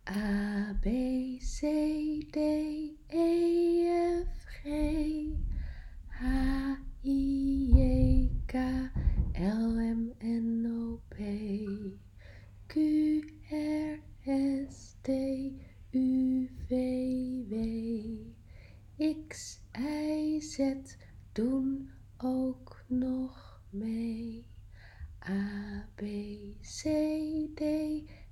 A, B, C, D, E, F, G, H, I, J, K, L, M, N, O, P, Q, R, S, T, U, V, W, X, Y, Z doen ook nog mee. A, B, C, D,